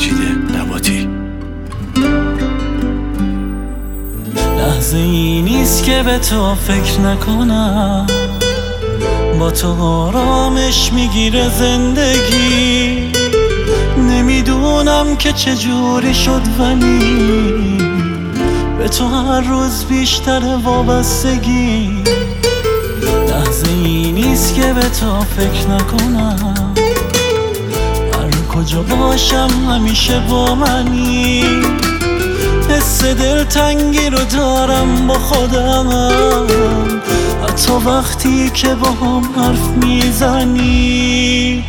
مجید نباتی. لحظه ای نیست که به تو فکر نکنم، با تو آرامش میگیره زندگی. نمیدونم که چجوری شد ولی به تو هر روز بیشتر وابستگی. لحظه ای نیست که به تو فکر نکنم، هر کجا باشم همیشه با منی. حس دلتنگی رو دارم با خودم، حتی وقتی که با هم حرف میزنی.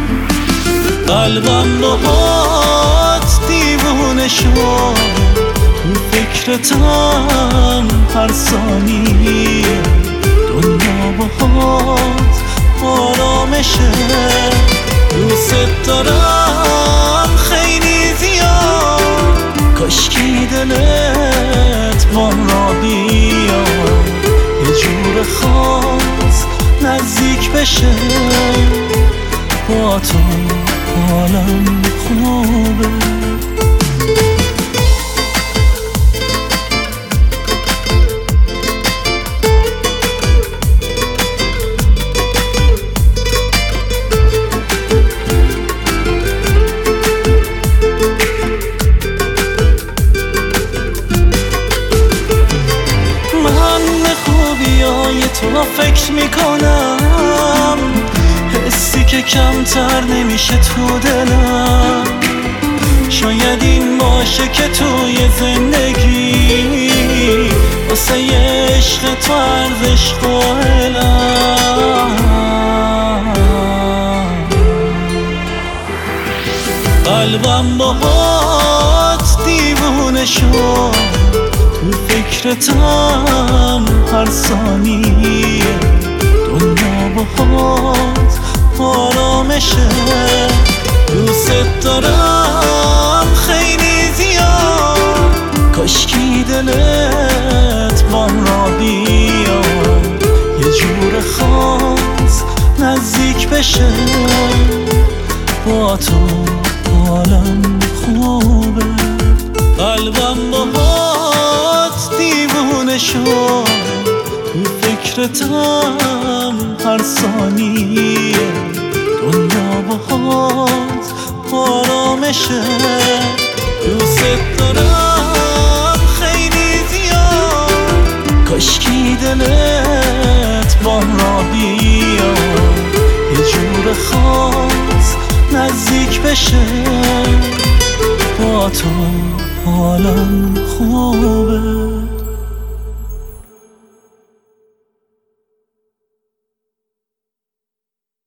قلبم باهات دیوونه شد، تو فکرتم هر ثانیه. دنیا باهات آرامشه، دوست دارم خیلی زیاد. کاشکی دلت بام را بیاد، یه جور خاص نزدیک بشه. با تو حالم خوبه. تو فکر میکنم، حسی که کمتر نمیشه تو دلم. شاید این باشه که توی زندگی واسه عشق تو ارزش قائلم. قلبم باهات دیوونه شد، تو فکرتم هر ثانیه. دنیا باهات آرامشه، دوست دارم خیلی زیاد. کاشکی دلت بام را بیاد، یه جور خاص نزدیک بشه. با تو حالم خوبه. قلبم باهات دیوونه شد، تو فکرتم هر ثانیه. دنیا باهات آرامشه، دوست دارم خیلی زیاد. کاشکی دلت بام را بیاد، یه جور خاص نزدیک بشه. با تو حالم خوبه.